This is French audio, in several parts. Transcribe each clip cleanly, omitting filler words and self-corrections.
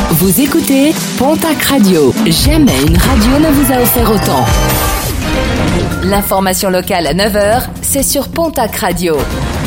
Vous écoutez Pontac Radio. Jamais une radio ne vous a offert autant. L'information locale à 9h, c'est sur Pontac Radio.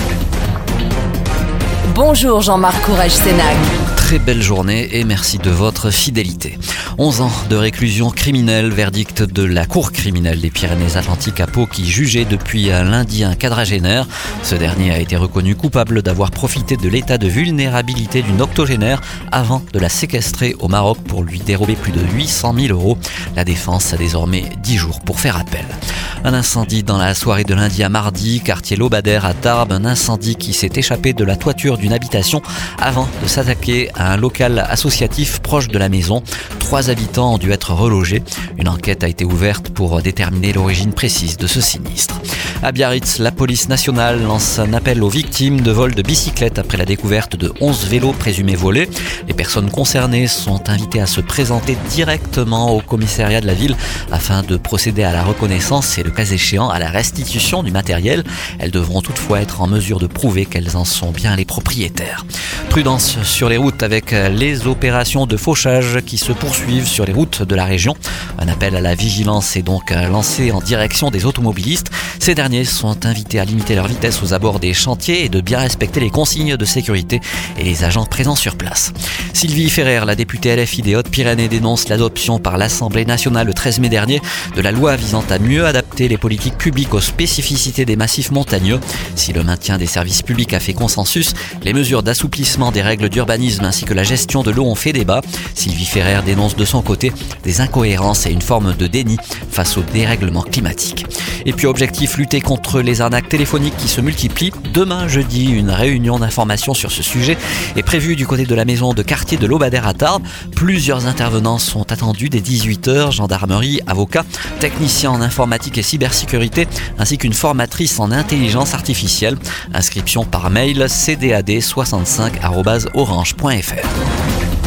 Bonjour Jean-Marc Courage-Sénac. Très belle journée et merci de votre fidélité. 11 ans de réclusion criminelle, verdict de la Cour criminelle des Pyrénées-Atlantiques à Pau qui jugeait depuis lundi un quadragénaire. Ce dernier a été reconnu coupable d'avoir profité de l'état de vulnérabilité d'une octogénaire avant de la séquestrer au Maroc pour lui dérober plus de 800 000 €. La défense a désormais 10 jours pour faire appel. Un incendie dans la soirée de lundi à mardi, quartier Lobadère à Tarbes, un incendie qui s'est échappé de la toiture d'une habitation avant de s'attaquer à un local associatif proche de la maison. 3 habitants ont dû être relogés. Une enquête a été ouverte pour déterminer l'origine précise de ce sinistre. À Biarritz, la police nationale lance un appel aux victimes de vol de bicyclettes après la découverte de 11 vélos présumés volés. Les personnes concernées sont invitées à se présenter directement au commissariat de la ville afin de procéder à la reconnaissance et le cas échéant à la restitution du matériel. Elles devront toutefois être en mesure de prouver qu'elles en sont bien les propriétaires. Prudence sur les routes avec les opérations de fauchage qui se poursuivent sur les routes de la région. Un appel à la vigilance est donc lancé en direction des automobilistes. Ces derniers sont invités à limiter leur vitesse aux abords des chantiers et de bien respecter les consignes de sécurité et les agents présents sur place. Sylvie Ferrer, la députée LFI des Hautes-Pyrénées, dénonce l'adoption par l'Assemblée nationale le 13 mai dernier de la loi visant à mieux adapter les politiques publiques aux spécificités des massifs montagneux. Si le maintien des services publics a fait consensus, les mesures d'assouplissement des règles d'urbanisme ainsi que la gestion de l'eau ont fait débat. Sylvie Ferrer dénonce de son côté des incohérences et une forme de déni face au dérèglement climatique. Et puis objectif, lutter contre les arnaques téléphoniques qui se multiplient. Demain jeudi, une réunion d'information sur ce sujet est prévue du côté de la maison de quartier de Lobadère à Tarbes. Plusieurs intervenants sont attendus dès 18h, gendarmerie, avocats, techniciens en informatique et cybersécurité, ainsi qu'une formatrice en intelligence artificielle. Inscription par mail cdad65@orange.fr.